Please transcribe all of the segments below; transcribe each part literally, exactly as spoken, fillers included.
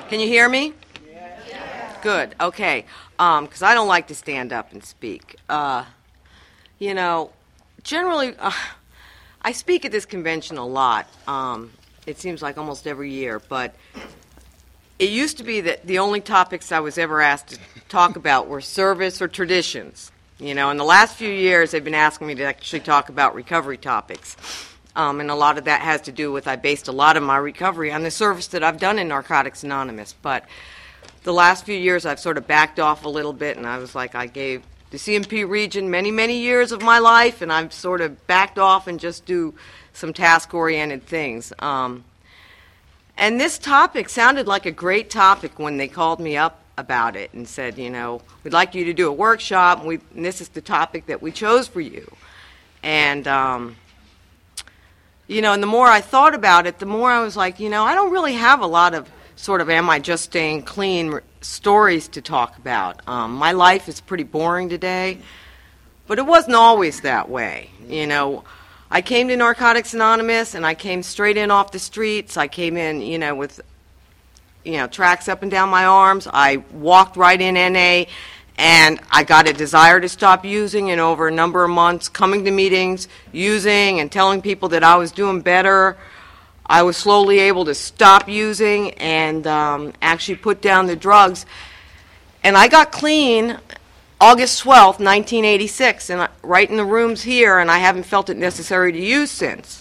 Can you hear me? Yeah. Good. Okay. Um, because I don't like to stand up and speak. Uh, you know, generally, uh, I speak at this convention a lot. Um, it seems like almost every year, but it used to be that the only topics I was ever asked to talk about were service or traditions. You know, in the last few years, they've been asking me to actually talk about recovery topics. Um, and a lot of that has to do with I based a lot of my recovery on the service that I've done in Narcotics Anonymous. But the last few years, I've sort of backed off a little bit, and I was like, I gave the C M P region many, many years of my life, and I've sort of backed off and just do some task-oriented things. Um, and this topic sounded like a great topic when they called me up about it and said, you know, we'd like you to do a workshop, and, we, and this is the topic that we chose for you. And, um, you know, and the more I thought about it, the more I was like, you know, I don't really have a lot of sort of am I just staying clean r- stories to talk about. Um, my life is pretty boring today, but it wasn't always that way. You know, I came to Narcotics Anonymous, and I came straight in off the streets. I came in, you know, with, you know, tracks up and down my arms. I walked right in N A, and I got a desire to stop using, and over a number of months, coming to meetings, using, and telling people that I was doing better, I was slowly able to stop using and um, actually put down the drugs. And I got clean August twelfth, nineteen eighty-six, and I, right in the rooms here, and I haven't felt it necessary to use since.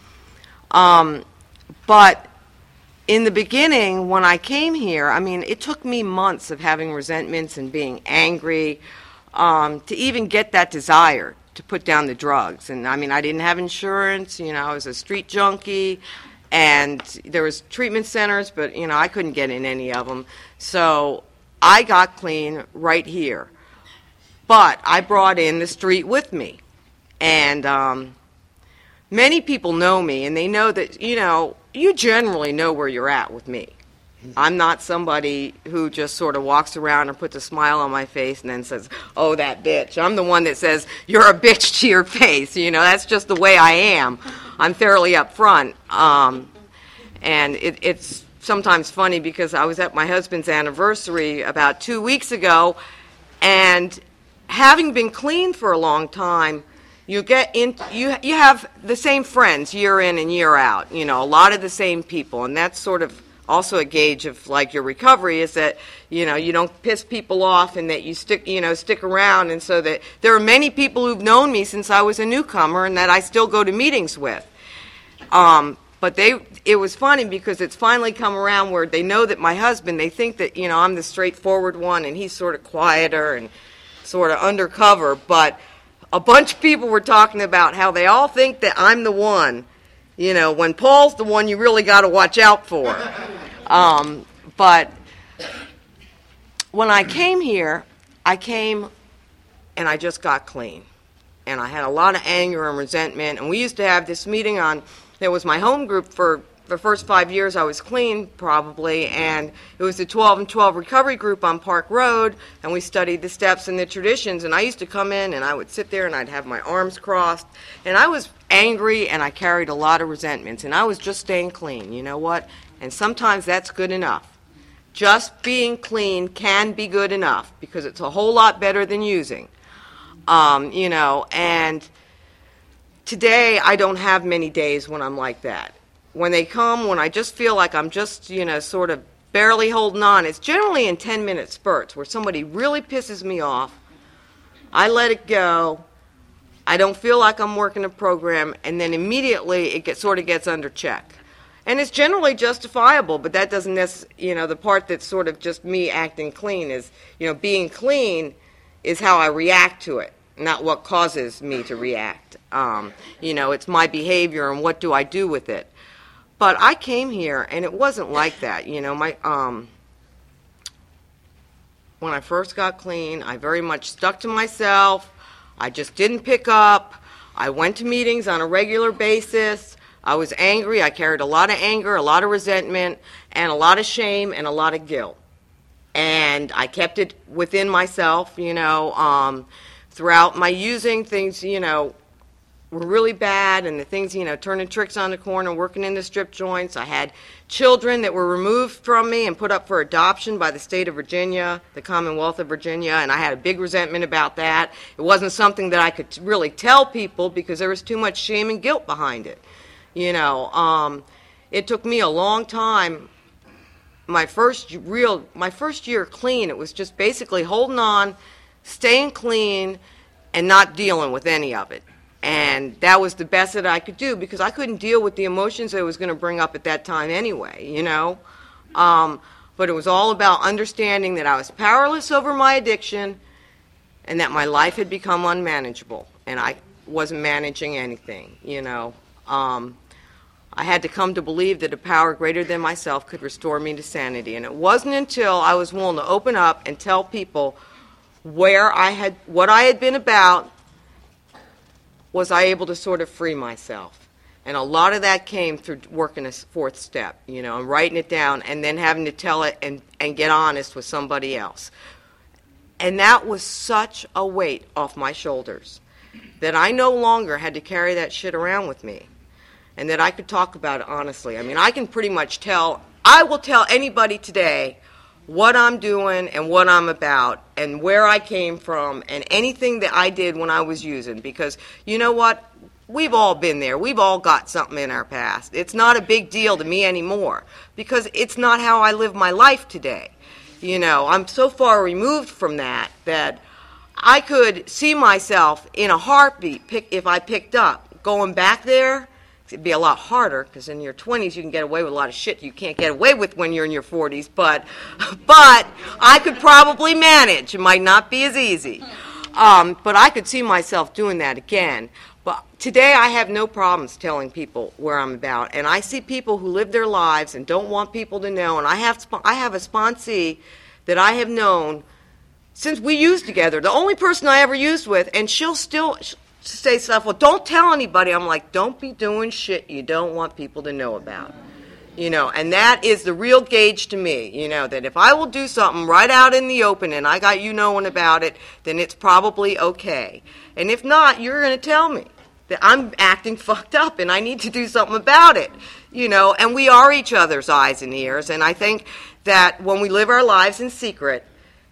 Um, but in the beginning, when I came here, I mean, it took me months of having resentments and being angry um, to even get that desire to put down the drugs. And, I mean, I didn't have insurance. You know, I was a street junkie, and there was treatment centers, but, you know, I couldn't get in any of them. So I got clean right here. But I brought in the street with me. And um, many people know me, and they know that, you know, you generally know where you're at with me. I'm not somebody who just sort of walks around and puts a smile on my face and then says, oh, that bitch. I'm the one that says, you're a bitch to your face. You know, that's just the way I am. I'm fairly upfront. Um, and it, it's sometimes funny because I was at my husband's anniversary about two weeks ago, and having been clean for a long time, You get in. You you have the same friends year in and year out. You know, a lot of the same people, and that's sort of also a gauge of like your recovery is that you know you don't piss people off and that you stick you know stick around, and so that there are many people who've known me since I was a newcomer and that I still go to meetings with. Um, but they it was funny because it's finally come around where they know that my husband. They think that you know I'm the straightforward one and he's sort of quieter and sort of undercover, but a bunch of people were talking about how they all think that I'm the one, you know, when Paul's the one you really got to watch out for. Um, but when I came here, I came and I just got clean. And I had a lot of anger and resentment. And we used to have this meeting on, there was my home group for the first five years I was clean, probably, and it was the twelve and twelve recovery group on Park Road, and we studied the steps and the traditions, and I used to come in, and I would sit there, and I'd have my arms crossed, and I was angry, and I carried a lot of resentments, and I was just staying clean, you know what? And sometimes that's good enough. Just being clean can be good enough, because it's a whole lot better than using, um, you know, and today I don't have many days when I'm like that. When they come, when I just feel like I'm just, you know, sort of barely holding on, it's generally in ten-minute spurts where somebody really pisses me off. I let it go. I don't feel like I'm working a program, and then immediately it gets, sort of gets under check. And it's generally justifiable, but that doesn't necessarily, you know, the part that's sort of just me acting clean is, you know, being clean is how I react to it, not what causes me to react. Um, you know, it's my behavior and what do I do with it. But I came here, and it wasn't like that. You know, my um, when I first got clean, I very much stuck to myself. I just didn't pick up. I went to meetings on a regular basis. I was angry. I carried a lot of anger, a lot of resentment, and a lot of shame, and a lot of guilt. And I kept it within myself, you know. Um, throughout my using, things, you know, were really bad, and the things, you know, turning tricks on the corner, working in the strip joints. I had children that were removed from me and put up for adoption by the state of Virginia, the Commonwealth of Virginia, and I had a big resentment about that. It wasn't something that I could really tell people because there was too much shame and guilt behind it. You know, um, it took me a long time. My first real, my first year clean, it was just basically holding on, staying clean, and not dealing with any of it. And that was the best that I could do because I couldn't deal with the emotions I was going to bring up at that time anyway, you know. Um, but it was all about understanding that I was powerless over my addiction and that my life had become unmanageable and I wasn't managing anything, you know. Um, I had to come to believe that a power greater than myself could restore me to sanity. And it wasn't until I was willing to open up and tell people where I had, what I had been about, was I able to sort of free myself. And a lot of that came through working a fourth step, you know, and writing it down and then having to tell it and, and get honest with somebody else. And that was such a weight off my shoulders that I no longer had to carry that shit around with me. And that I could talk about it honestly. I mean, I can pretty much tell, I will tell anybody today what I'm doing and what I'm about and where I came from and anything that I did when I was using. Because, you know what? We've all been there. We've all got something in our past. It's not a big deal to me anymore because it's not how I live my life today. You know, I'm so far removed from that that I could see myself in a heartbeat pick, if I picked up. Going back there, it'd be a lot harder because in your twenties you can get away with a lot of shit you can't get away with when you're in your forties. But, but I could probably manage. It might not be as easy, um, but I could see myself doing that again. But today I have no problems telling people where I'm about, and I see people who live their lives and don't want people to know. And I have I have a sponsee that I have known since we used together. The only person I ever used with, and she'll still say stuff, well, don't tell anybody. I'm like, don't be doing shit you don't want people to know about. You know, and that is the real gauge to me, you know, that if I will do something right out in the open and I got you knowing about it, then it's probably okay. And if not, you're going to tell me that I'm acting fucked up and I need to do something about it. You know, and we are each other's eyes and ears. And I think that when we live our lives in secret,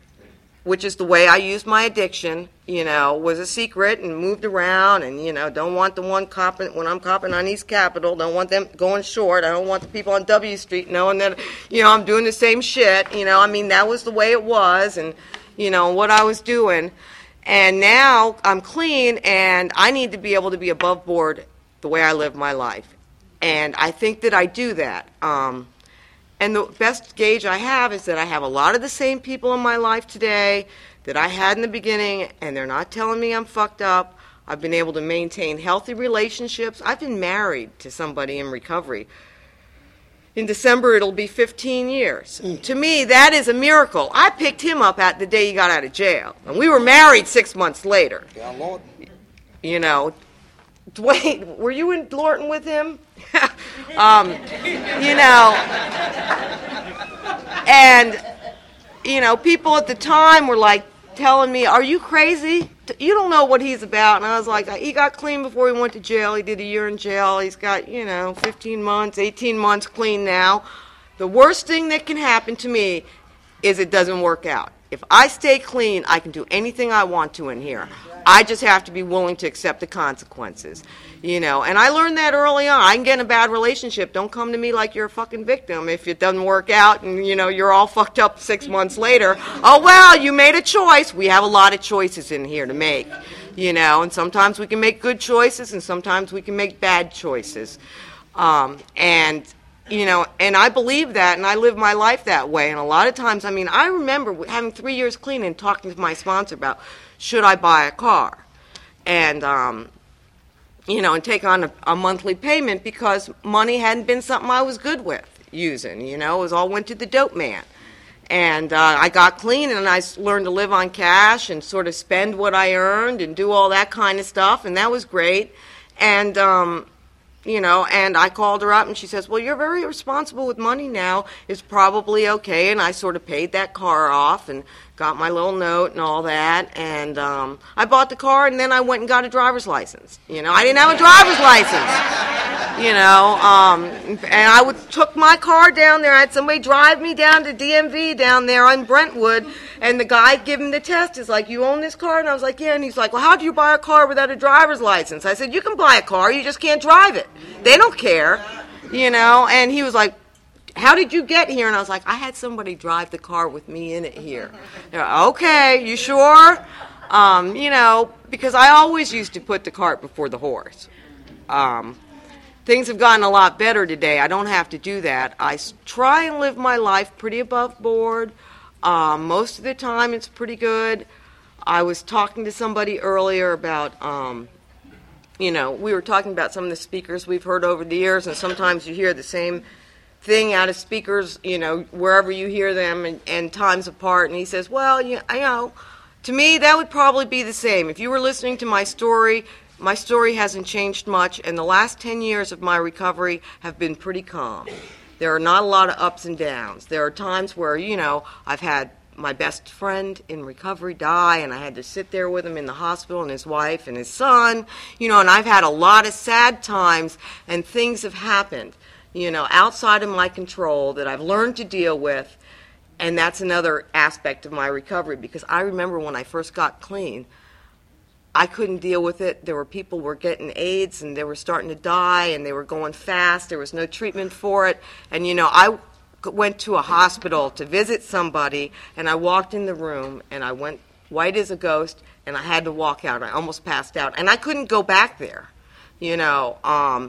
which is the way I used my addiction, you know, was a secret and moved around and, you know, don't want the one copping, when I'm copping on East Capitol, don't want them going short. I don't want the people on W Street knowing that, you know, I'm doing the same shit. You know, I mean, that was the way it was and, you know, what I was doing. And now I'm clean and I need to be able to be above board the way I live my life. And I think that I do that. Um, And the best gauge I have is that I have a lot of the same people in my life today that I had in the beginning, and they're not telling me I'm fucked up. I've been able to maintain healthy relationships. I've been married to somebody in recovery. In December, it'll be fifteen years. Mm. To me, that is a miracle. I picked him up at the day he got out of jail, and we were married six months later. Yeah, Lord. You know, Dwayne, were you in Lorton with him? um, you know, and, you know, people at the time were like telling me, are you crazy? You don't know what he's about. And I was like, he got clean before he went to jail. He did a year in jail. He's got, you know, fifteen months, eighteen months clean now. The worst thing that can happen to me is it doesn't work out. If I stay clean, I can do anything I want to in here. I just have to be willing to accept the consequences, you know. And I learned that early on. I can get in a bad relationship. Don't come to me like you're a fucking victim if it doesn't work out and, you know, you're all fucked up six months later. Oh, well, you made a choice. We have a lot of choices in here to make, you know. And sometimes we can make good choices and sometimes we can make bad choices. Um, and... You know, and I believe that, and I live my life that way. And a lot of times, I mean, I remember having three years clean and talking to my sponsor about, should I buy a car? And, um, you know, and take on a, a monthly payment because money hadn't been something I was good with using. You know, it was all went to the dope man. And uh, I got clean, and I learned to live on cash and sort of spend what I earned and do all that kind of stuff, and that was great. And, um... You know, and I called her up, and she says, well, you're very responsible with money now. It's probably okay. And I sort of paid that car off and got my little note and all that, and um, I bought the car, and then I went and got a driver's license. You know, I didn't have a driver's license. You know, um, and I would took my car down there. I had somebody drive me down to D M V down there on Brentwood, and the guy gave him the test. He's like, "You own this car?" And I was like, "Yeah." And he's like, "Well, how do you buy a car without a driver's license?" I said, "You can buy a car, you just can't drive it. They don't care." You know, and he was like, "How did you get here?" And I was like, "I had somebody drive the car with me in it here." They're like, "Okay, you sure?" Um, you know, because I always used to put the cart before the horse. Um, things have gotten a lot better today. I don't have to do that. I s- try and live my life pretty above board. Um, most of the time, it's pretty good. I was talking to somebody earlier about, um, you know, we were talking about some of the speakers we've heard over the years, and sometimes you hear the same thing out of speakers, you know, wherever you hear them, and, and times apart. And he says, well, you, I know, to me, that would probably be the same. If you were listening to my story, my story hasn't changed much, and the last ten years of my recovery have been pretty calm. There are not a lot of ups and downs. There are times where, you know, I've had my best friend in recovery die, and I had to sit there with him in the hospital, and his wife and his son, you know, and I've had a lot of sad times, and things have happened, you know, outside of my control that I've learned to deal with, and that's another aspect of my recovery, because I remember when I first got clean, I couldn't deal with it. There were people who were getting AIDS, and they were starting to die, and they were going fast. There was no treatment for it, and, you know, I went to a hospital to visit somebody, and I walked in the room, and I went white as a ghost, and I had to walk out. I almost passed out, and I couldn't go back there, you know. Um,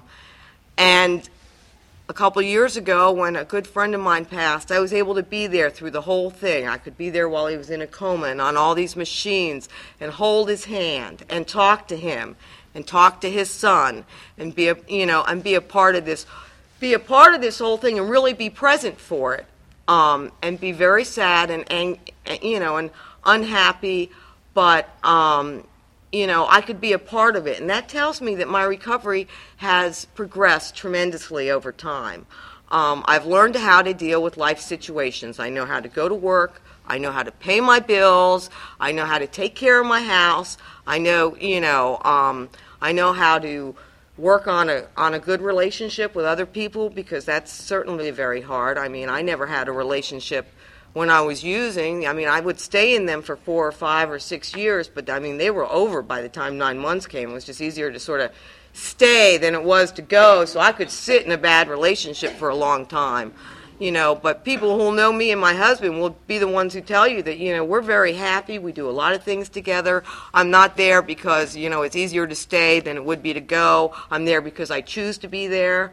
and a couple of years ago, when a good friend of mine passed, I was able to be there through the whole thing. I could be there while he was in a coma and on all these machines and hold his hand and talk to him and talk to his son and be a, you know, and be a part of this be a part of this whole thing and really be present for it, um, and be very sad and, and you know and unhappy, but um, you know I could be a part of it, and that tells me that my recovery has progressed tremendously over time. Um, I've learned how to deal with life situations. I know how to go to work. I know how to pay my bills. I know how to take care of my house. I know you know um, I know how to work on a on a good relationship with other people, because that's certainly very hard. I mean, I never had a relationship when I was using. I mean, I would stay in them for four or five or six years, but I mean, they were over by the time nine months came. It was just easier to sort of stay than it was to go, so I could sit in a bad relationship for a long time. You know, but people who know me and my husband will be the ones who tell you that, you know, we're very happy. We do a lot of things together. I'm not there because, you know, it's easier to stay than it would be to go. I'm there because I choose to be there.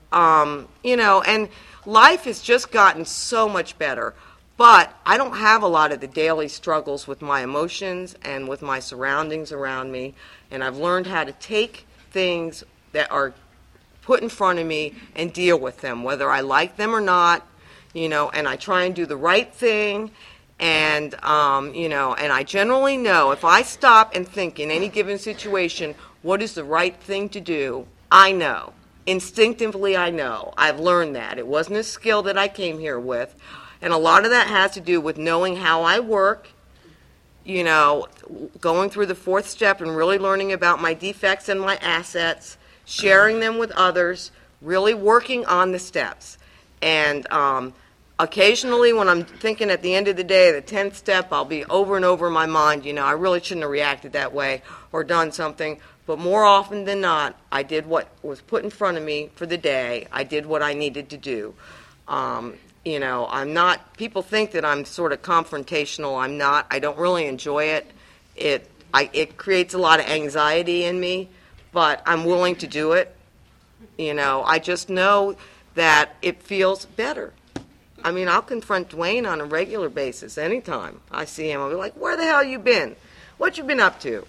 Um, you know, and life has just gotten so much better. But I don't have a lot of the daily struggles with my emotions and with my surroundings around me. And I've learned how to take things that are put in front of me and deal with them, whether I like them or not, you know, and I try and do the right thing, and, um, you know, and I generally know if I stop and think in any given situation, what is the right thing to do, I know. Instinctively, I know. I've learned that. It wasn't a skill that I came here with, and a lot of that has to do with knowing how I work, you know, going through the fourth step and really learning about my defects and my assets, sharing them with others, really working on the steps. And um, occasionally when I'm thinking at the end of the day, the tenth step, I'll be over and over in my mind, you know, I really shouldn't have reacted that way or done something. But more often than not, I did what was put in front of me for the day. I did what I needed to do. Um, you know, I'm not, people think that I'm sort of confrontational. I'm not. I don't really enjoy it. It, I, it creates a lot of anxiety in me. But I'm willing to do it. You know, I just know that it feels better. I mean, I'll confront Dwayne on a regular basis anytime I see him. I'll be like, where the hell you been? What you been up to?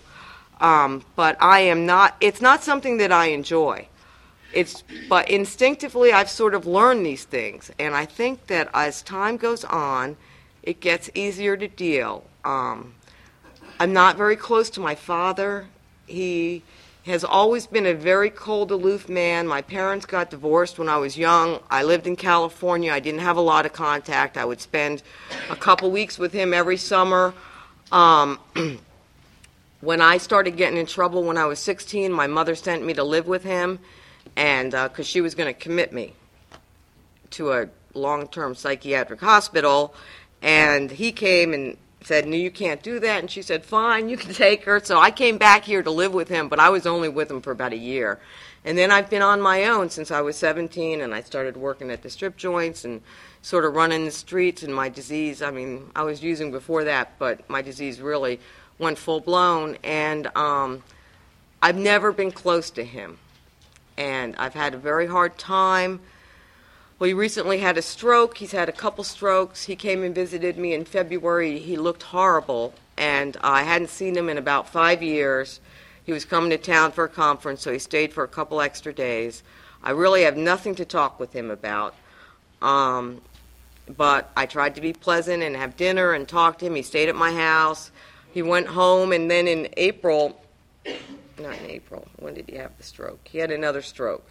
Um, but I am not, it's not something that I enjoy. It's, but instinctively I've sort of learned these things. And I think that as time goes on, it gets easier to deal. Um, I'm not very close to my father. He has always been a very cold, aloof man. My parents got divorced when I was young. I lived in California. I didn't have a lot of contact. I would spend a couple weeks with him every summer. Um, when I started getting in trouble when I was sixteen, my mother sent me to live with him, and because uh, she was going to commit me to a long-term psychiatric hospital, and he came and said, no, you can't do that, and she said, fine, you can take her. So I came back here to live with him, but I was only with him for about a year. And then I've been on my own since I was seventeen, and I started working at the strip joints and sort of running the streets, and my disease, I mean, I was using before that, but my disease really went full-blown, and um, I've never been close to him. And I've had a very hard time. Well, he recently had a stroke. He's had a couple strokes. He came and visited me in February. He looked horrible, and I hadn't seen him in about five years. He was coming to town for a conference, so he stayed for a couple extra days. I really have nothing to talk with him about, um, but I tried to be pleasant and have dinner and talk to him. He stayed at my house. He went home, and then in April, not in April, when did he have the stroke? He had another stroke.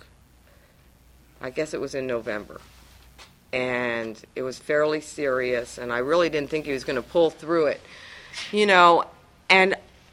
I guess it was in November, and it was fairly serious, and I really didn't think he was going to pull through it, you know, and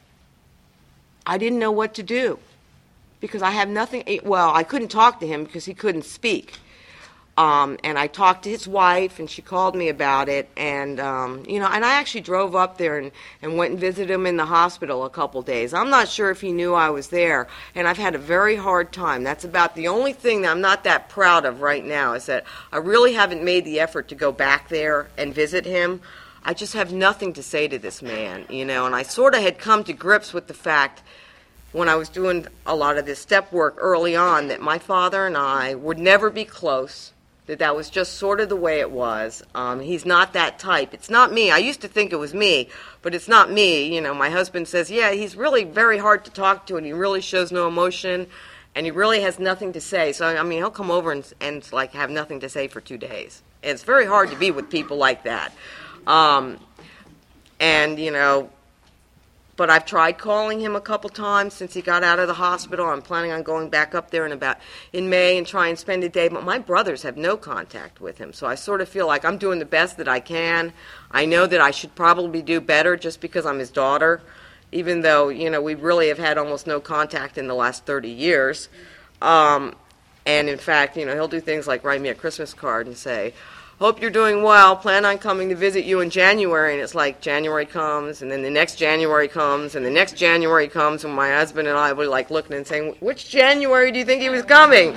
I didn't know what to do because I have nothing, well, I couldn't talk to him because he couldn't speak, um, and I talked to his wife, and she called me about it, and, um, you know, and I actually drove up there and, and went and visited him in the hospital a couple days. I'm not sure if he knew I was there, and I've had a very hard time. That's about the only thing that I'm not that proud of right now is that I really haven't made the effort to go back there and visit him. I just have nothing to say to this man, you know, and I sort of had come to grips with the fact when I was doing a lot of this step work early on that my father and I would never be close, that that was just sort of the way it was. Um, he's not that type. It's not me. I used to think it was me, but it's not me. You know, my husband says, yeah, he's really very hard to talk to, and he really shows no emotion, and he really has nothing to say. So, I mean, he'll come over and, and like, have nothing to say for two days. And it's very hard to be with people like that. Um, and, you know, but I've tried calling him a couple times since he got out of the hospital. I'm planning on going back up there in about in May and try and spend a day. But my brothers have no contact with him, so I sort of feel like I'm doing the best that I can. I know that I should probably do better just because I'm his daughter, even though, you know, we really have had almost no contact in the last thirty years. Um, and in fact, you know, he'll do things like write me a Christmas card and say, hope you're doing well, plan on coming to visit you in January, and it's like January comes, and then the next January comes, and the next January comes, and my husband and I were like looking and saying, which January do you think he was coming?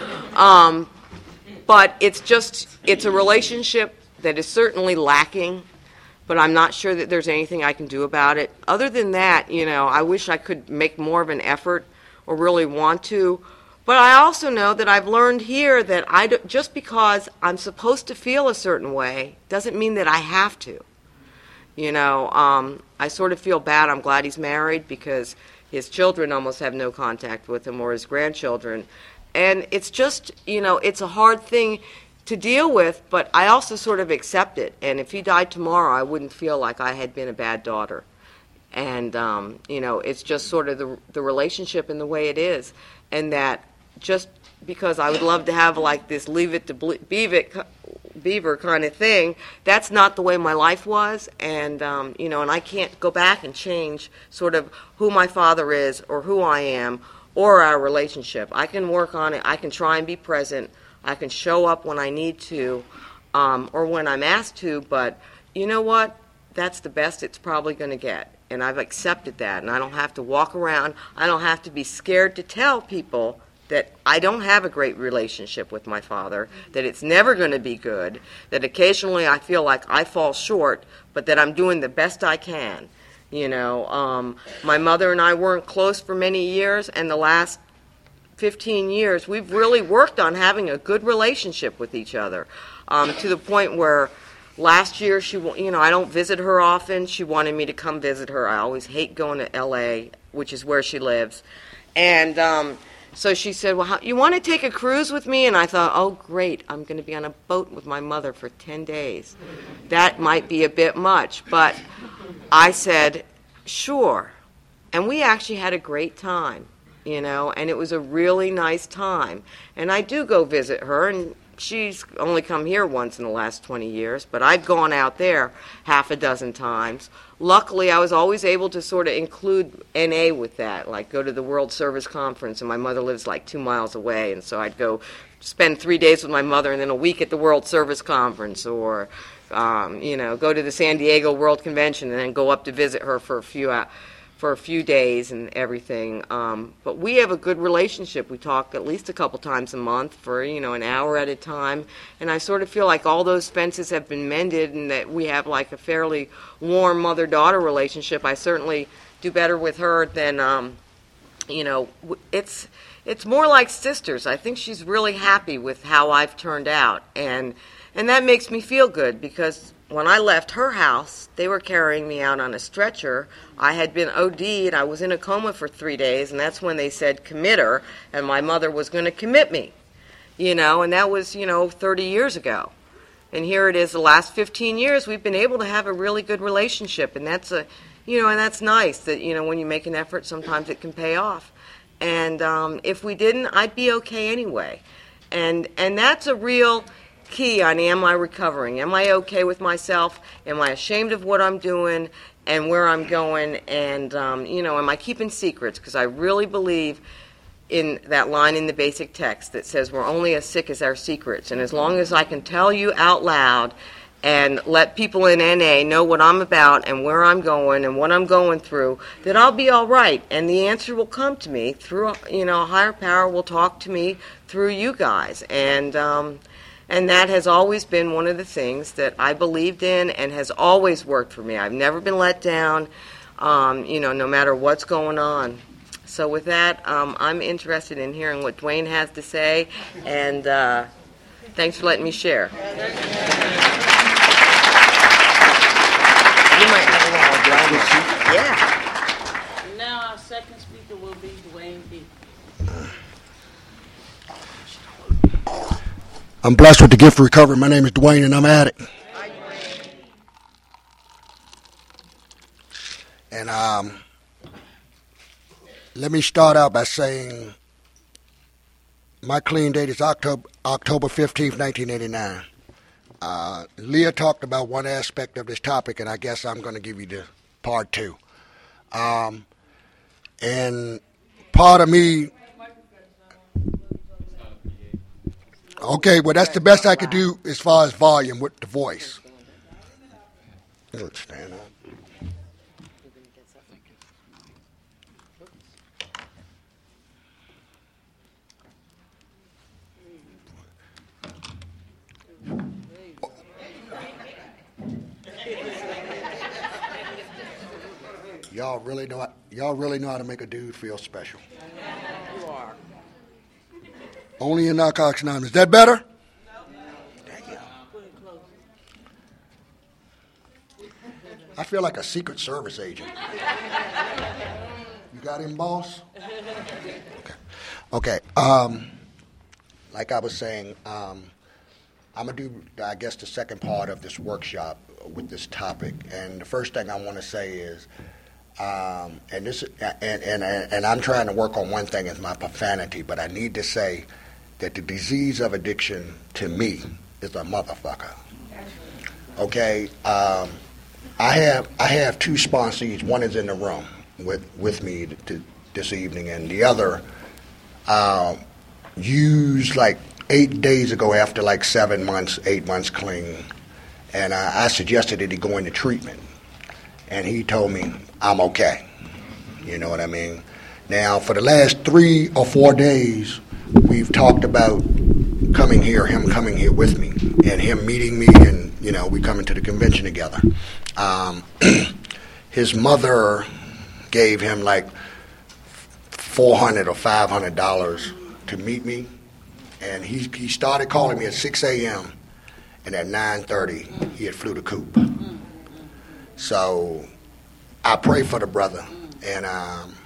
Um, but it's just, it's a relationship that is certainly lacking, but I'm not sure that there's anything I can do about it. Other than that, you know, I wish I could make more of an effort or really want to. But I also know that I've learned here that I do, just because I'm supposed to feel a certain way doesn't mean that I have to. You know, um, I sort of feel bad. I'm glad he's married because his children almost have no contact with him, or his grandchildren. And it's just, you know, it's a hard thing to deal with, but I also sort of accept it. And if he died tomorrow, I wouldn't feel like I had been a bad daughter. And, um, you know, it's just sort of the, the relationship and the way it is. And that just because I would love to have like this leave it to ble- beaver, beaver kind of thing, that's not the way my life was. And, um, you know, and I can't go back and change sort of who my father is or who I am or our relationship. I can work on it. I can try and be present. I can show up when I need to, um, or when I'm asked to, but you know what? That's the best it's probably going to get. And I've accepted that, and I don't have to walk around. I don't have to be scared to tell people that I don't have a great relationship with my father, that it's never going to be good, that occasionally I feel like I fall short, but that I'm doing the best I can. You know, um, my mother and I weren't close for many years, and the last fifteen years, we've really worked on having a good relationship with each other, um, to the point where last year, she, you know, I don't visit her often. She wanted me to come visit her. I always hate going to L A, which is where she lives. And um, so she said, well, how, you want to take a cruise with me? And I thought, oh, great, I'm going to be on a boat with my mother for ten days. That might be a bit much. But I said, sure. And we actually had a great time. you know, and it was a really nice time. And I do go visit her, and she's only come here once in the last twenty years, but I've gone out there half a dozen times. Luckily, I was always able to sort of include N A with that, like go to the World Service Conference, and my mother lives like two miles away, and so I'd go spend three days with my mother and then a week at the World Service Conference, or, um, you know, go to the San Diego World Convention and then go up to visit her for a few hours. For a few days and everything. Um, but we have a good relationship. We talk at least a couple times a month for, you know, an hour at a time. And I sort of feel like all those fences have been mended and that we have like a fairly warm mother-daughter relationship. I certainly do better with her than, um, you know, it's it's more like sisters. I think she's really happy with how I've turned out. And, and that makes me feel good because when I left her house, they were carrying me out on a stretcher. I had been O D'd. I was in a coma for three days, and that's when they said commit her, and my mother was going to commit me, you know, and that was, you know, thirty years ago. And here it is, the last fifteen years, we've been able to have a really good relationship, and that's a, you know, and that's nice that, you know, when you make an effort, sometimes it can pay off. And um, if we didn't, I'd be okay anyway. And and that's a real key on am I recovering? Am I okay with myself? Am I ashamed of what I'm doing and where I'm going? And, um, you know, am I keeping secrets? Because I really believe in that line in the basic text that says we're only as sick as our secrets. And as long as I can tell you out loud and let people in N A know what I'm about and where I'm going and what I'm going through, that I'll be all right. And the answer will come to me through, you know, a higher power will talk to me through you guys. And, um, And that has always been one of the things that I believed in and has always worked for me. I've never been let down, um, you know, no matter what's going on. So with that, um, I'm interested in hearing what Dwayne has to say, and uh, thanks for letting me share. You might have a while, John. Yeah. Now our second speaker will be Dwayne B. I'm blessed with the gift of recovery. My name is Dwayne, and I'm an addict. And um, let me start out by saying my clean date is October October fifteenth, nineteen eighty-nine. Uh, Leah talked about one aspect of this topic, and I guess I'm going to give you the part two. Um, and part of me... Okay, well, that's the best I could do as far as volume with the voice. Let's stand up. Y'all really know. Y'all really know how to make a dude feel special. You are. Only in Narcotics Anonymous. Is that better? I feel like a Secret Service agent. You got him, boss? Okay. Okay. Um, like I was saying, um, I'm going to do, I guess, the second part of this workshop with this topic. And the first thing I want to say is, um, and this, and, and and I'm trying to work on one thing is my profanity, but I need to say that the disease of addiction, to me, is a motherfucker. Okay? Um, I have I have two sponsees. One is in the room with, with me to, this evening, and the other uh, used like eight days ago after like seven months, eight months clean, and I, I suggested that he go into treatment, and he told me, I'm okay. You know what I mean? Now, for the last three or four days, we've talked about coming here, him coming here with me, and him meeting me, and, you know, we coming to the convention together. Um, his mother gave him like four hundred dollars or five hundred dollars to meet me, and he, he started calling me at six a.m., and at nine thirty, he had flew the coop. So I pray for the brother, and um,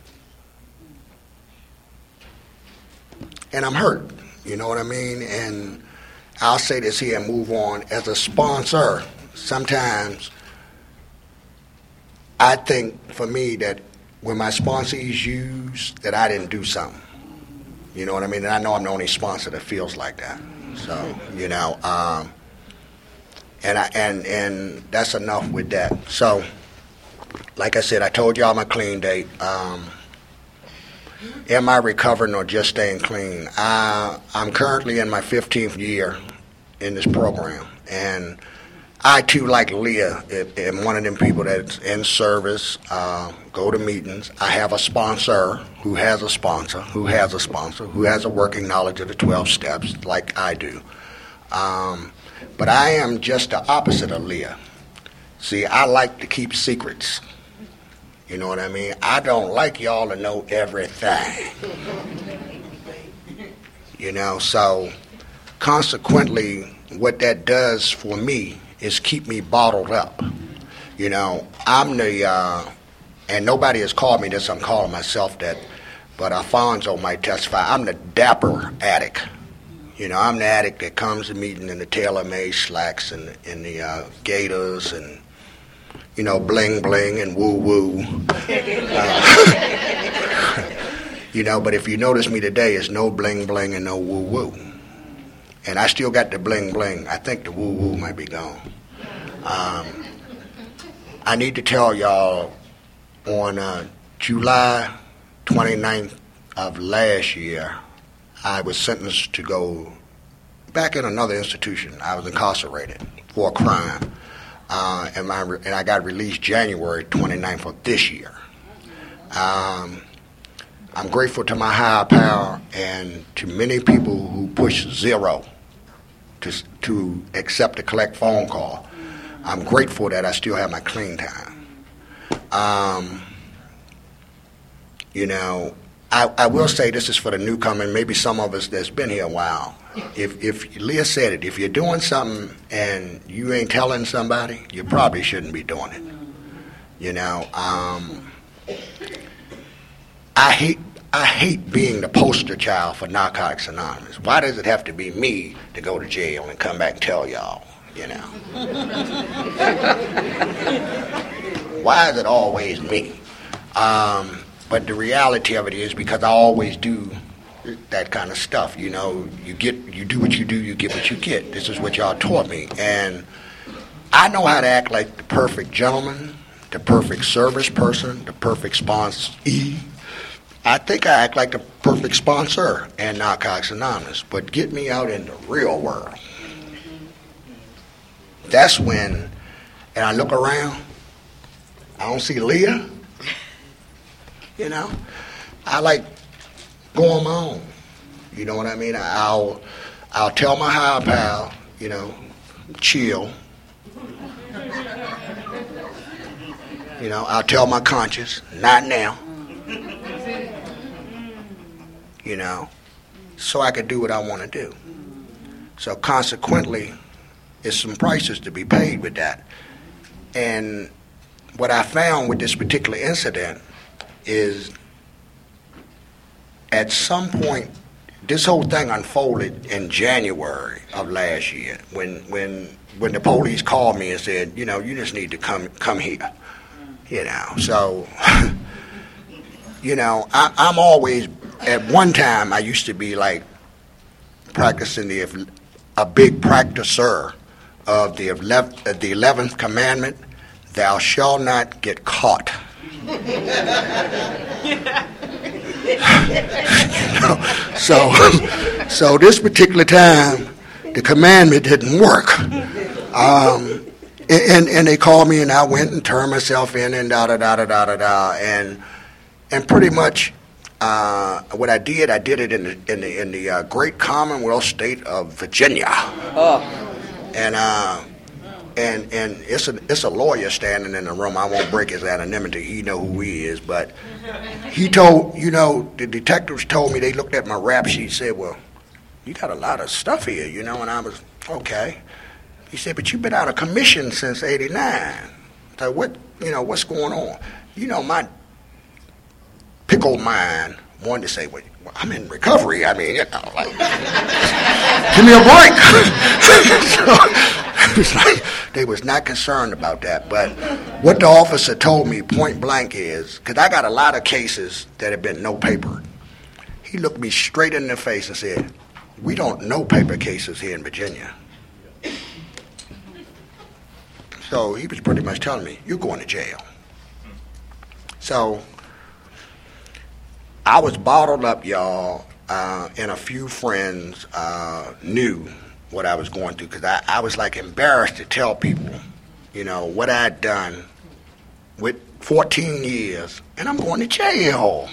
and I'm hurt, you know what I mean? And I'll say this here and move on. As a sponsor, sometimes I think for me that when my sponsees use that I didn't do something. You know what I mean? And I know I'm the only sponsor that feels like that. So, you know, um, and I and and that's enough with that. So, like I said, I told y'all my clean date. Um, am I recovering or just staying clean? Uh, I'm currently in my fifteenth year in this program, and I too, like Leah, am one of them people that's in service, uh, go to meetings. I have a sponsor who has a sponsor, who has a sponsor, who has a working knowledge of the twelve steps, like I do. Um, but I am just the opposite of Leah. See, I like to keep secrets. You know what I mean? I don't like y'all to know everything. You know, so consequently, what that does for me is keep me bottled up. You know, I'm the, uh, and nobody has called me this, I'm calling myself that, but Alfonso might testify, I'm the dapper addict. You know, I'm the addict that comes to meeting in the tailor-made slacks and in the uh, gaiters and, you know, bling bling and woo woo. Uh, you know, but if you notice me today, it's no bling bling and no woo woo. And I still got the bling bling. I think the woo woo might be gone. Um, I need to tell y'all on uh, July twenty-ninth of last year, I was sentenced to go back in another institution. I was incarcerated for a crime. Uh, and, my, and I got released January twenty-ninth of this year. Um, I'm grateful to my higher power and to many people who push zero to, to accept a collect phone call. I'm grateful that I still have my clean time. Um, you know, I, I will say this is for the newcomer, and maybe some of us that's been here a while. If, if Leah said it, if you're doing something and you ain't telling somebody, you probably shouldn't be doing it. You know, um, I hate I hate being the poster child for Narcotics Anonymous. Why does it have to be me to go to jail and come back and tell y'all, you know? Why is it always me? Um, but the reality of it is because I always do that kind of stuff. You know, you get, you do what you do, you get what you get. This is what y'all taught me. And I know how to act like the perfect gentleman, the perfect service person, the perfect sponsee. I think I act like the perfect sponsor in Narcotics Anonymous, but get me out in the real world. That's when, and I look around, I don't see Leah, you know. I like go on my own, you know what I mean? I'll, I'll tell my higher pal, you know, chill. You know, I'll tell my conscience, not now. You know, so I could do what I want to do. So consequently, there's some prices to be paid with that. And what I found with this particular incident is at some point, this whole thing unfolded in January of last year when when when the police called me and said, you know, you just need to come come here. You know, so, you know, I, I'm always, at one time I used to be like practicing the, a big practicer of the eleventh, the eleventh commandment, thou shalt not get caught. You know, so, so this particular time, the commandment didn't work. Um, and, and they called me, and I went and turned myself in, and da da da da da da da, and and pretty much uh, what I did, I did it in the in the in the uh, great Commonwealth state of Virginia. Oh. And uh, and and it's a it's a lawyer standing in the room. I won't break his anonymity. He know who he is, but he told, you know, the detectives told me, they looked at my rap sheet, said, well, you got a lot of stuff here, you know, and I was, okay. He said, but you've been out of commission since eighty-nine. So what, you know, what's going on? You know, my pickle mind wanted to say, well, I'm in recovery. I mean, you know, like, give me a break. It was like they was not concerned about that. But what the officer told me point blank is, because I got a lot of cases that have been no paper. He looked me straight in the face and said, "We don't no paper cases here in Virginia." So he was pretty much telling me, "You're going to jail." So I was bottled up, y'all, uh, and a few friends uh, knew what I was going through, because I, I was like embarrassed to tell people, you know, what I'd done with fourteen years, and I'm going to jail.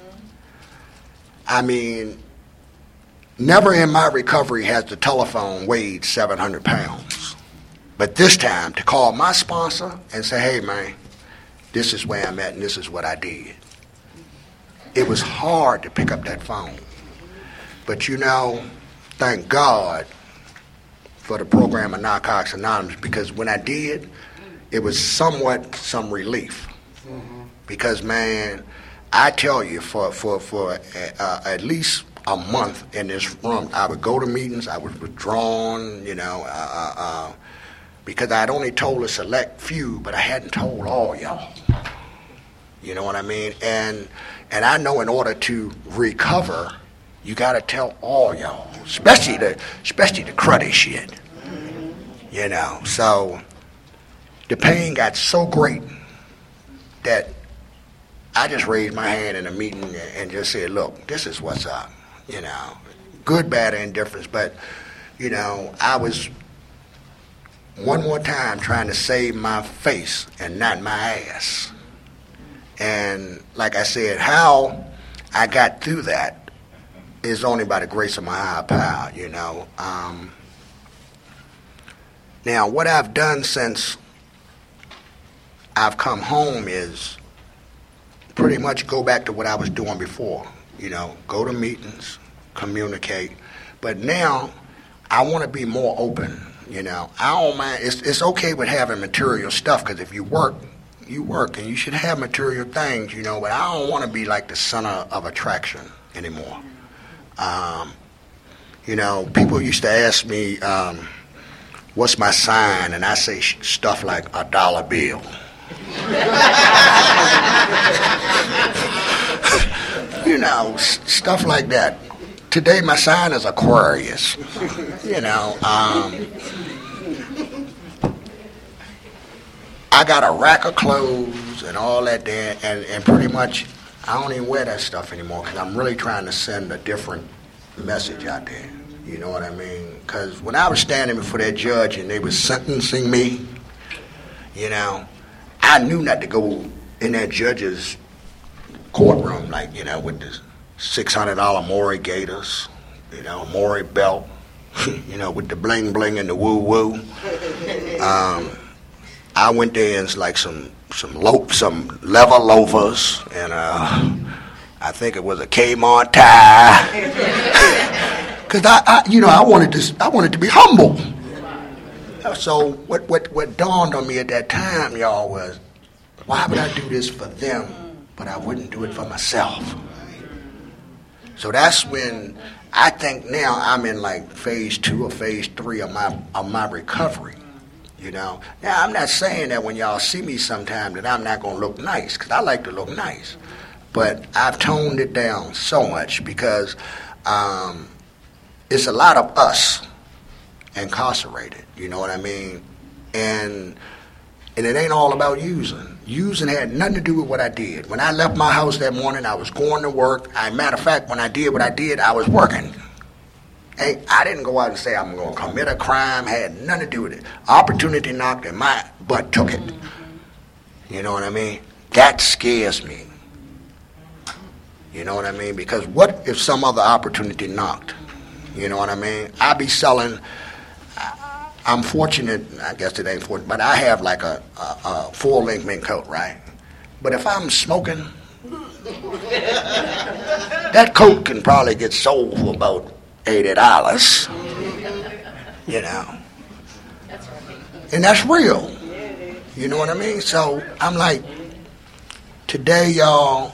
I mean, never in my recovery has the telephone weighed seven hundred pounds. But this time, to call my sponsor and say, "Hey, man, this is where I'm at and this is what I did." It was hard to pick up that phone. But you know, thank God for the program of Narcotics Anonymous, because when I did, it was somewhat some relief. Mm-hmm. Because, man, I tell you, for, for, for uh, at least a month in this room, I would go to meetings, I was withdrawn, you know, uh, uh, because I'd only told a select few, but I hadn't told all y'all. You know what I mean? And and I know in order to recover, you got to tell all y'all, especially the especially the cruddy shit. You know, so the pain got so great that I just raised my hand in a meeting and just said, "Look, this is what's up." You know, good, bad, or indifference. But you know, I was one more time trying to save my face and not my ass. And like I said, how I got through that is only by the grace of my higher power, you know. Um, now, what I've done since I've come home is pretty much go back to what I was doing before, you know, go to meetings, communicate. But now I want to be more open, you know. I don't mind. It's, it's okay with having material stuff, because if you work, you work, and you should have material things, you know, but I don't want to be like the center of attraction anymore. Um, you know, people used to ask me, um, what's my sign? And I say sh- stuff like a dollar bill. You know, s- stuff like that. Today my sign is Aquarius. You know, um, I got a rack of clothes and all that there, and, and pretty much I don't even wear that stuff anymore, because I'm really trying to send a different message out there. You know what I mean? Because when I was standing before that judge and they was sentencing me, you know, I knew not to go in that judge's courtroom, like, you know, with the six hundred dollar Maury Gators, you know, Maury belt, you know, with the bling bling and the woo woo. Um, I went there in like some some lo- some leather loafers, and uh, I think it was a Kmart tie, because I, I, you know, I wanted to I wanted to be humble. So what what what dawned on me at that time, y'all, was, why would I do this for them, but I wouldn't do it for myself? So that's when I think now I'm in like phase two or phase three of my of my recovery. You know, now I'm not saying that when y'all see me sometime that I'm not gonna look nice, because I like to look nice, but I've toned it down so much, because um, it's a lot of us incarcerated. You know what I mean? And and it ain't all about using. Using had nothing to do with what I did. When I left my house that morning, I was going to work. I, matter of fact, when I did what I did, I was working. Hey, I didn't go out and say I'm going to commit a crime. Had nothing to do with it. Opportunity knocked and my butt took it. You know what I mean? That scares me. You know what I mean? Because what if some other opportunity knocked? You know what I mean? I be selling. I'm fortunate. I guess it ain't fortunate, but I have like a, a, a full-length mink coat, right? But if I'm smoking, that coat can probably get sold for about eighty dollars, you know, and that's real, you know what I mean? So I'm like, today, y'all,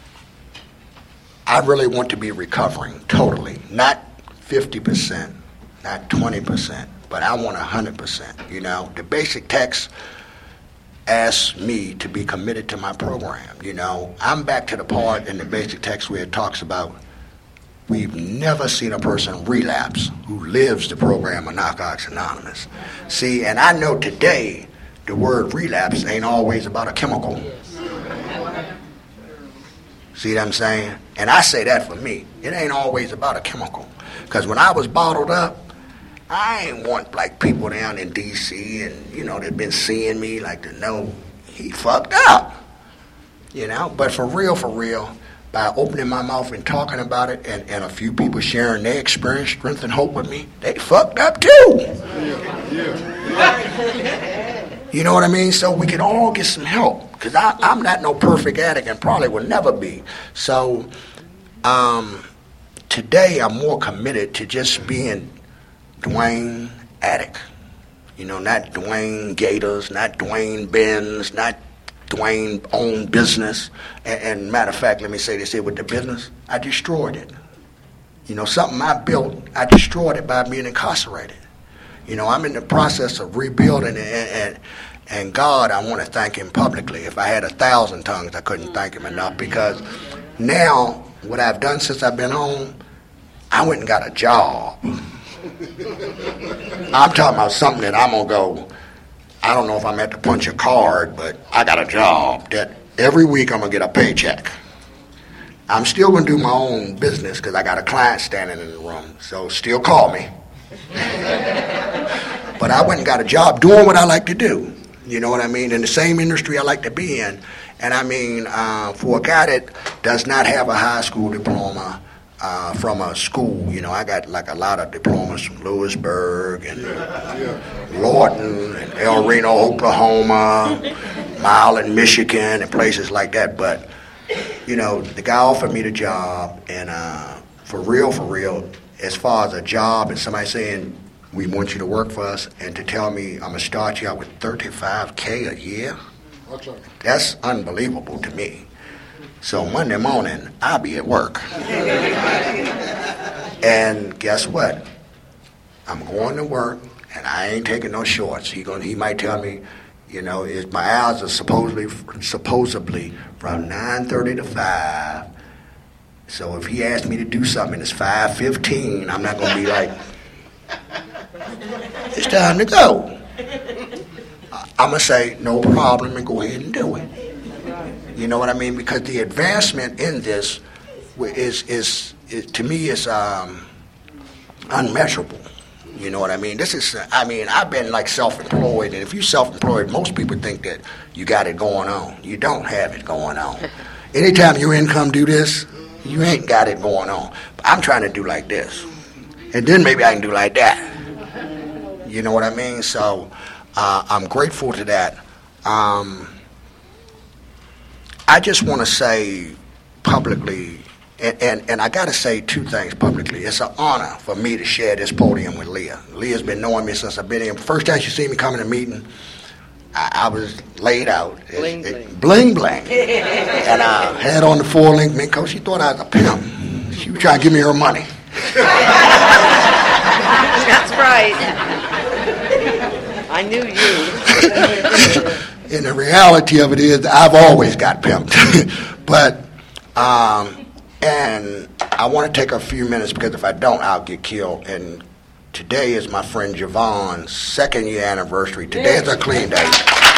I really want to be recovering totally, not fifty percent, not twenty percent, but I want one hundred percent. You know, the basic text asks me to be committed to my program. You know, I'm back to the part in the basic text where it talks about we've never seen a person relapse who lives the program of Narcotics Anonymous. See, and I know today the word relapse ain't always about a chemical. See what I'm saying? And I say that for me. It ain't always about a chemical. Because when I was bottled up, I ain't want like people down in D C and, you know, they've been seeing me like to know he fucked up. You know? But for real, for real, by opening my mouth and talking about it and, and a few people sharing their experience, strength, and hope with me, they fucked up too. Yeah. Yeah. You know what I mean? So we can all get some help. Because I'm not no perfect addict and probably will never be. So um, today I'm more committed to just being Dwayne Addict. You know, not Dwayne Gators, not Dwayne Benz, not Dwayne own business. And, and matter of fact, let me say this here with the business, I destroyed it. You know, something I built, I destroyed it by being incarcerated. You know, I'm in the process of rebuilding it, and, and, and God, I want to thank him publicly. If I had a thousand tongues, I couldn't thank him enough, because now what I've done since I've been home, I went and got a job. I'm talking about something that I'm going to go, I don't know if I'm at to punch a card, but I got a job that every week I'm going to get a paycheck. I'm still going to do my own business because I got a client standing in the room, so still call me. But I went and got a job doing what I like to do. You know what I mean? In the same industry I like to be in. And I mean, uh, for a guy that does not have a high school diploma uh, from a school, you know, I got like a lot of diplomas from Lewisburg and Lawton and El Reno, Oklahoma, Milan, Michigan, and places like that. But, you know, the guy offered me the job, and uh, for real, for real, as far as a job and somebody saying, we want you to work for us, and to tell me I'm going to start you out with thirty-five K a year, that's unbelievable to me. So Monday morning, I'll be at work. And guess what? I'm going to work, and I ain't taking no shorts. He going, he might tell me, you know, is my hours are supposedly supposedly from nine thirty to five. So if he asks me to do something and it's five fifteen, I'm not going to be like, it's time to go. I'm going to say, no problem, and go ahead and do it. You know what I mean? Because the advancement in this is, is, is to me, is um, unmeasurable. You know what I mean? This is, I mean, I've been like self-employed, and if you're self-employed, most people think that you got it going on. You don't have it going on. Anytime your income do this, you ain't got it going on. But I'm trying to do like this. And then maybe I can do like that. You know what I mean? So uh, I'm grateful to that. Um, I just want to say publicly, and, and, and I got to say two things publicly. It's an honor for me to share this podium with Leah. Leah's been knowing me since I've been here. First time she seen me coming to a meeting, I, I was laid out. Bling, it, bling. It, bling, bling. And I had on the four-link mink coat. She thought I was a pimp. She was trying to give me her money. That's right. I knew you. And the reality of it is I've always got pimped. But, um, and I want to take a few minutes, because if I don't, I'll get killed. And today is my friend Javon's second year anniversary. Today is a clean day.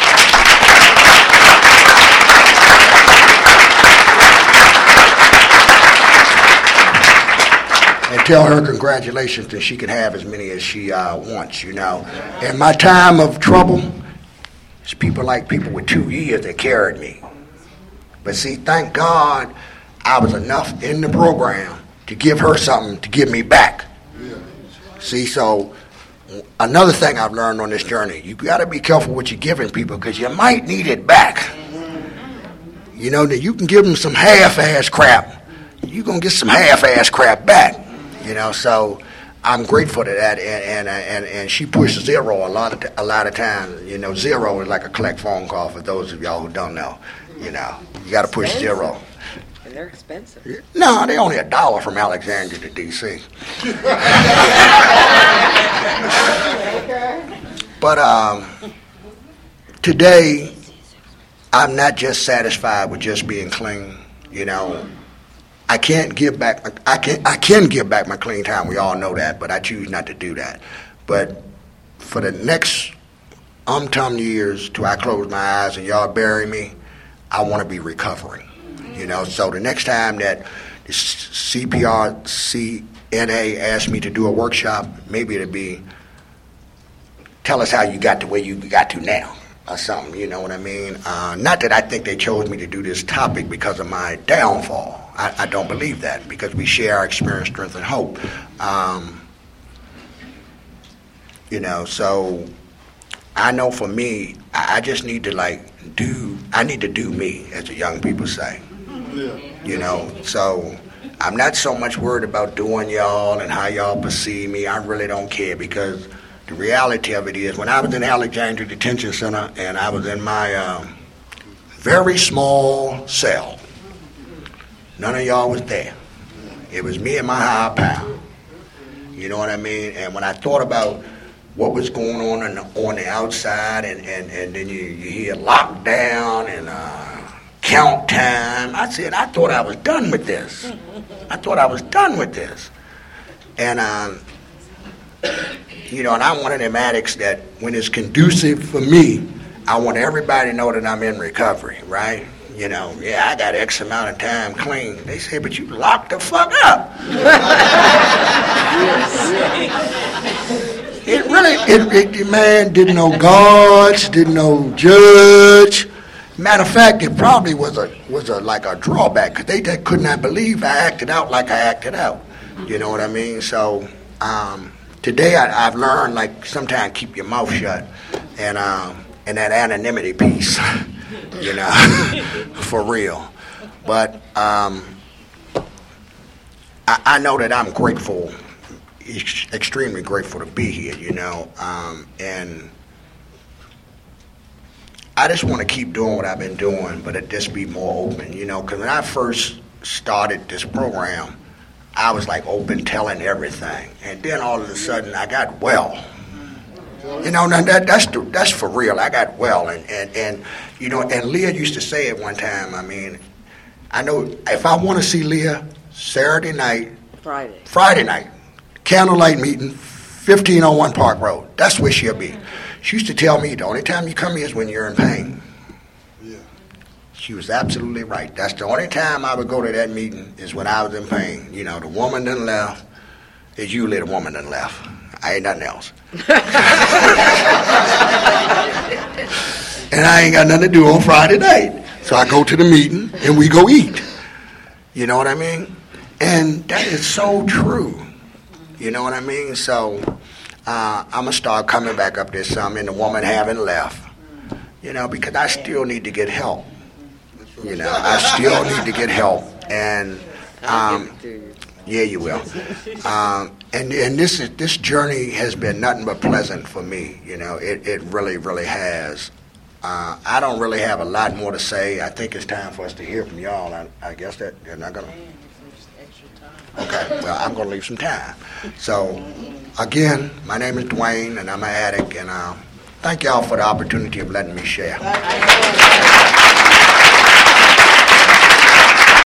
And tell her congratulations that she can have as many as she uh, wants, you know. In my time of trouble, it's people like people with two years that carried me. But see, thank God I was enough in the program to give her something to give me back. See, so another thing I've learned on this journey, you got to be careful what you're giving people, because you might need it back. You know, that you can give them some half-ass crap. You're going to get some half-ass crap back. You know, so I'm grateful to that, and and and, and she pushed zero a lot of t- a lot of times. You know, zero is like a collect phone call for those of y'all who don't know. You know, you got to push zero. And they're expensive. No, they're only a dollar from Alexandria to D C But um, today, I'm not just satisfied with just being clean. You know, I can't give back. I can I can give back my clean time. We all know that, but I choose not to do that. But for the next um-tum years, till I close my eyes and y'all bury me, I want to be recovering. You know, so the next time that the C P R C N A asks me to do a workshop, maybe it'll be, tell us how you got to where you got to now, or something, you know what I mean? Uh, not that I think they chose me to do this topic because of my downfall. I, I don't believe that, because we share our experience, strength, and hope. Um, you know, so I know for me, I, I just need to, like, do, I need to do me, as the young people say. Yeah. You know, so I'm not so much worried about doing y'all and how y'all perceive me. I really don't care, because the reality of it is, when I was in Alexandria Detention Center and I was in my um, very small cell, none of y'all was there. It was me and my higher power. You know what I mean? And when I thought about what was going on on the, on the outside, and, and, and then you, you hear lockdown and uh, count time, I said, I thought I was done with this. I thought I was done with this. And, um, you know, and I'm one of them addicts that when it's conducive for me, I want everybody to know that I'm in recovery, right? You know, yeah, I got X amount of time clean. They say, but you locked the fuck up. It really, it, it, man, didn't know guards, didn't know judge. Matter of fact, it probably was a was a like a drawback, because they, they could not believe I acted out like I acted out. You know what I mean? So um, today I, I've learned, like, sometimes keep your mouth shut, and um, and that anonymity piece, you know, for real. But um, I, I know that I'm grateful, ex- extremely grateful to be here. You know, um, and I just want to keep doing what I've been doing, but it just be more open, you know, because when I first started this program, I was like open, telling everything, and then all of a sudden I got well. You know, now that, that's the, that's for real. I got well, and, and, and you know, and Leah used to say it one time. I mean, I know if I want to see Leah Saturday night, Friday, Friday night, candlelight meeting, fifteen oh one Park Road. That's where she'll be. She used to tell me the only time you come here is when you're in pain. Yeah. She was absolutely right. That's the only time I would go to that meeting is when I was in pain. You know, the woman done left. It's usually the woman done left. I ain't nothing else. And I ain't got nothing to do on Friday night. So I go to the meeting and we go eat. You know what I mean? And that is so true. You know what I mean? So Uh, I'm going to start coming back up there some, and the woman haven't left, you know, because I still need to get help. You know, I still need to get help. And, um, yeah, you will. Um, and and this is, this journey has been nothing but pleasant for me. You know, it, it really, really has. Uh, I don't really have a lot more to say. I think it's time for us to hear from y'all. I, I guess that they're not going to. Okay, well, I'm going to leave some time. So, again, my name is Dwayne, and I'm an addict, and uh, thank y'all for the opportunity of letting me share.